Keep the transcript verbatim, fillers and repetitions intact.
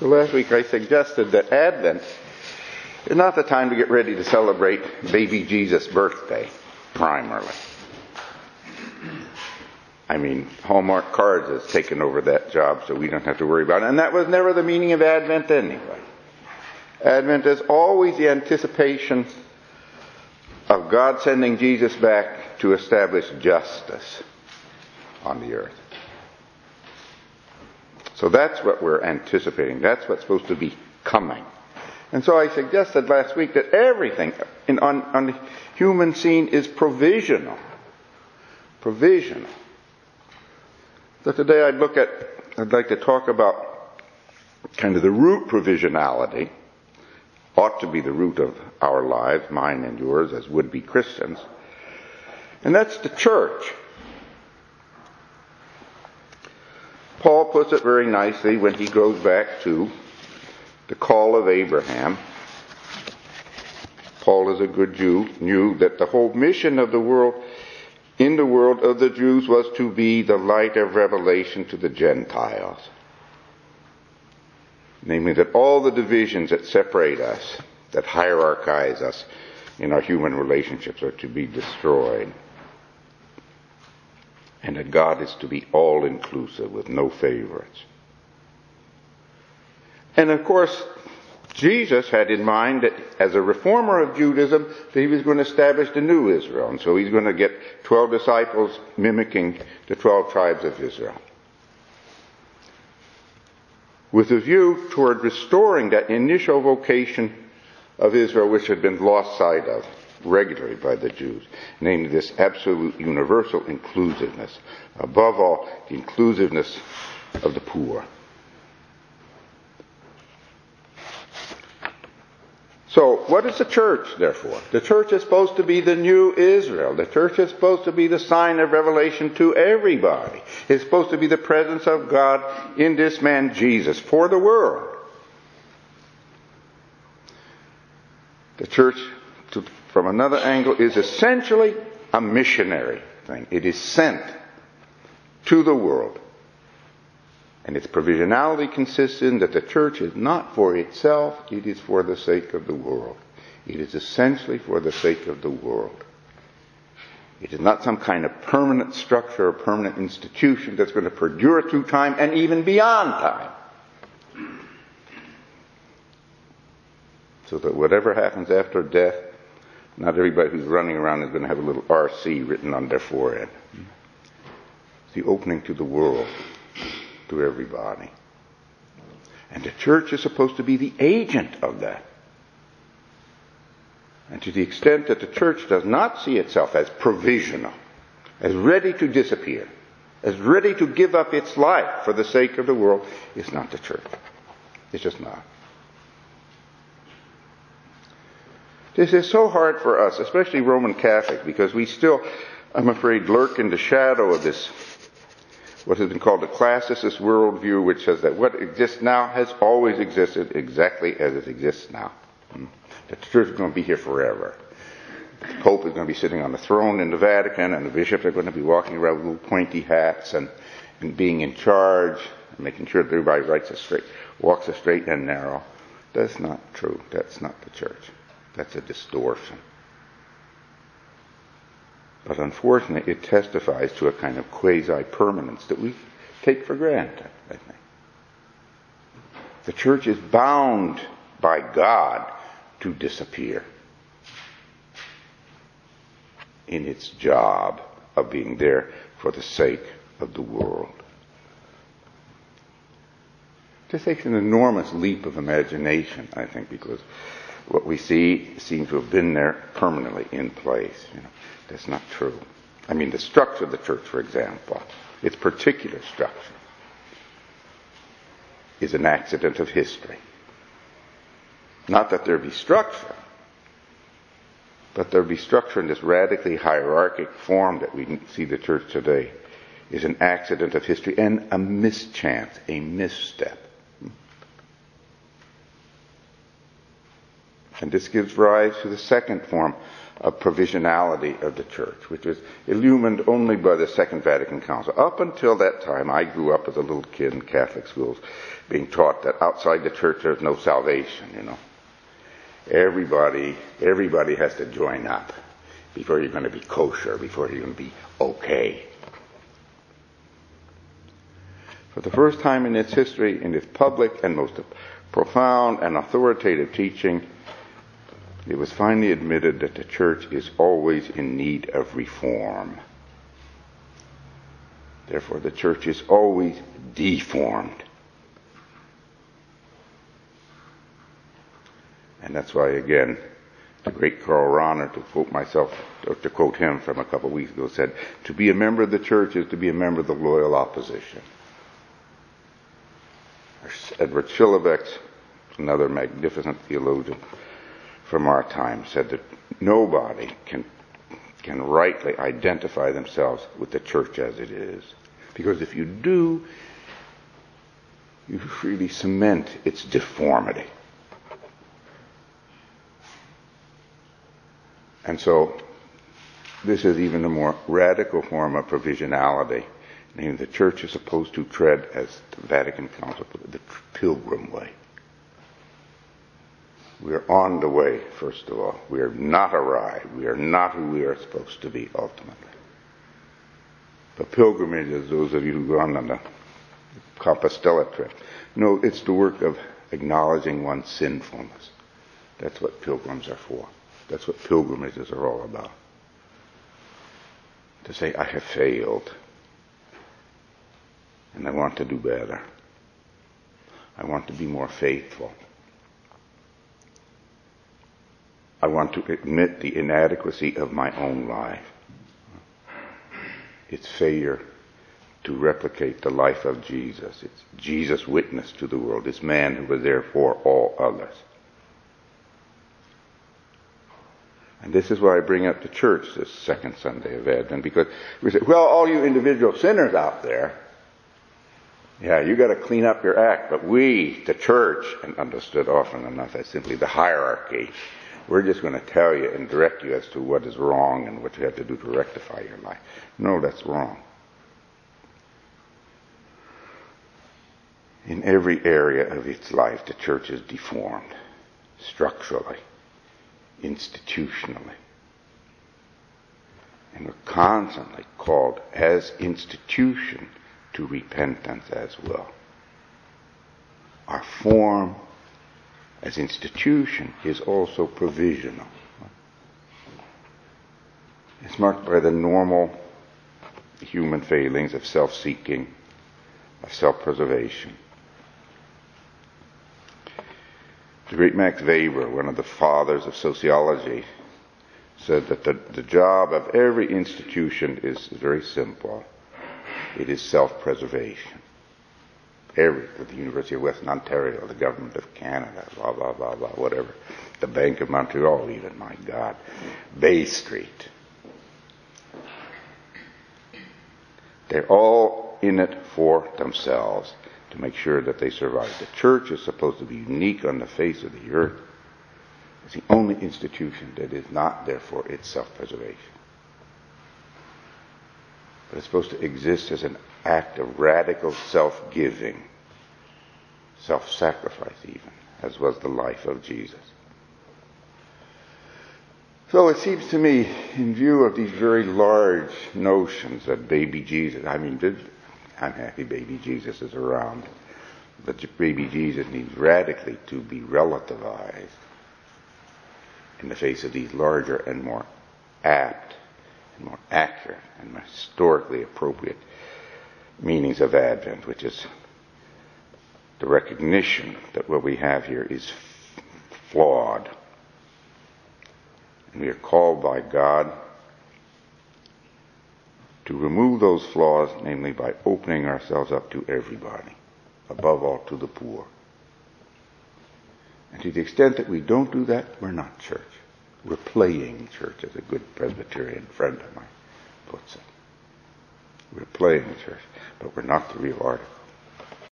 So last week I suggested that Advent is not the time to get ready to celebrate baby Jesus' birthday, primarily. I mean, Hallmark Cards has taken over that job, so we don't have to worry about it. And that was never the meaning of Advent anyway. Advent is always the anticipation of God sending Jesus back to establish justice on the earth. So that's what we're anticipating. That's what's supposed to be coming. And so I suggested last week that everything in, on, on the human scene is provisional. Provisional. So today I'd look at, I'd like to talk about kind of the root provisionality, ought to be the root of our lives, mine and yours, as would-be Christians. And that's the church. Paul puts it very nicely when he goes back to the call of Abraham. Paul, as a good Jew, knew that the whole mission of the world, in the world of the Jews, was to be the light of revelation to the Gentiles. Namely, that all the divisions that separate us, that hierarchize us in our human relationships, are to be destroyed. And that God is to be all-inclusive with no favorites. And of course, Jesus had in mind that as a reformer of Judaism, that he was going to establish the new Israel. And so he's going to get twelve disciples mimicking the twelve tribes of Israel, with a view toward restoring that initial vocation of Israel which had been lost sight of regularly by the Jews, namely this absolute universal inclusiveness. Above all, the inclusiveness of the poor. So, what is the church, therefore? The church is supposed to be the new Israel. The church is supposed to be the sign of revelation to everybody. It's supposed to be the presence of God in this man Jesus for the world. The church, to, from another angle, is essentially a missionary thing. It is sent to the world. And its provisionality consists in that the church is not for itself, it is for the sake of the world. It is essentially for the sake of the world. It is not some kind of permanent structure or permanent institution that's going to perdure through time and even beyond time. So that whatever happens after death, not everybody who's running around is going to have a little R C written on their forehead. It's the opening to the world. To everybody. And the church is supposed to be the agent of that. And to the extent that the church does not see itself as provisional, as ready to disappear, as ready to give up its life for the sake of the world, it's not the church. It's just not. This is so hard for us, especially Roman Catholics, because we still, I'm afraid, lurk in the shadow of this what has been called the classicist worldview, which says that what exists now has always existed exactly as it exists now. That the church is going to be here forever. The Pope is going to be sitting on the throne in the Vatican, and the bishops are going to be walking around with little pointy hats and, and being in charge, and making sure that everybody writes a straight, walks a straight and narrow. That's not true. That's not the church. That's a distortion. But unfortunately, it testifies to a kind of quasi-permanence that we take for granted, I think. The church is bound by God to disappear in its job of being there for the sake of the world. This takes an enormous leap of imagination, I think, because what we see seems to have been there permanently in place. You know, that's not true. I mean, the structure of the church, for example, its particular structure, is an accident of history. Not that there be structure, but there be structure in this radically hierarchic form that we see the church today is an accident of history and a mischance, a misstep. And this gives rise to the second form of provisionality of the church, which was illumined only by the Second Vatican Council. Up until that time, I grew up as a little kid in Catholic schools, being taught that outside the church there's no salvation, you know. Everybody, everybody has to join up before you're going to be kosher, before you're going to be okay. For the first time in its history, in its public and most profound and authoritative teaching, it was finally admitted that the church is always in need of reform. Therefore, the church is always deformed. And that's why, again, the great Karl Rahner, to quote myself, or to quote him from a couple of weeks ago, said, to be a member of the church is to be a member of the loyal opposition. Edward Schillebeck, another magnificent theologian from our time, said that nobody can can rightly identify themselves with the church as it is. Because if you do, you really cement its deformity. And so, this is even a more radical form of provisionality. Namely, the church is supposed to tread, as the Vatican Council put it, the pilgrim way. We are on the way, first of all. We are not arrived. We are not who we are supposed to be, ultimately. The pilgrimage, as those of you who've gone on the Compostela trip, know it's the work of acknowledging one's sinfulness. That's what pilgrims are for. That's what pilgrimages are all about. To say, I have failed. And I want to do better. I want to be more faithful. I want to admit the inadequacy of my own life. Its failure to replicate the life of Jesus. It's Jesus' witness to the world, this man who was there for all others. And this is why I bring up the church this second Sunday of Advent, because we say, well, all you individual sinners out there, yeah, you got to clean up your act, but we, the church, and understood often enough as simply the hierarchy, we're just going to tell you and direct you as to what is wrong and what you have to do to rectify your life. No, that's wrong. In every area of its life, the church is deformed, structurally, institutionally. And we're constantly called as institution to repentance as well. Our form as institution is also provisional. It's marked by the normal human failings of self-seeking, of self-preservation. The great Max Weber, one of the fathers of sociology, said that the, the job of every institution is very simple. It is self-preservation. Every, the University of Western Ontario, the Government of Canada, blah, blah, blah, blah, whatever. The Bank of Montreal even, my God. Bay Street. They're all in it for themselves to make sure that they survive. The church is supposed to be unique on the face of the earth. It's the only institution that is not, therefore, its self-preservation. But it's supposed to exist as an act of radical self-giving, self-sacrifice even, as was the life of Jesus. So it seems to me, in view of these very large notions that baby Jesus, I mean, I'm happy baby Jesus is around, but baby Jesus needs radically to be relativized in the face of these larger and more apt and more accurate and more historically appropriate meanings of Advent, which is the recognition that what we have here is f- flawed. And we are called by God to remove those flaws, namely by opening ourselves up to everybody, above all to the poor. And to the extent that we don't do that, we're not church. We're playing church, as a good Presbyterian friend of mine puts it. We're playing church, but we're not the real article.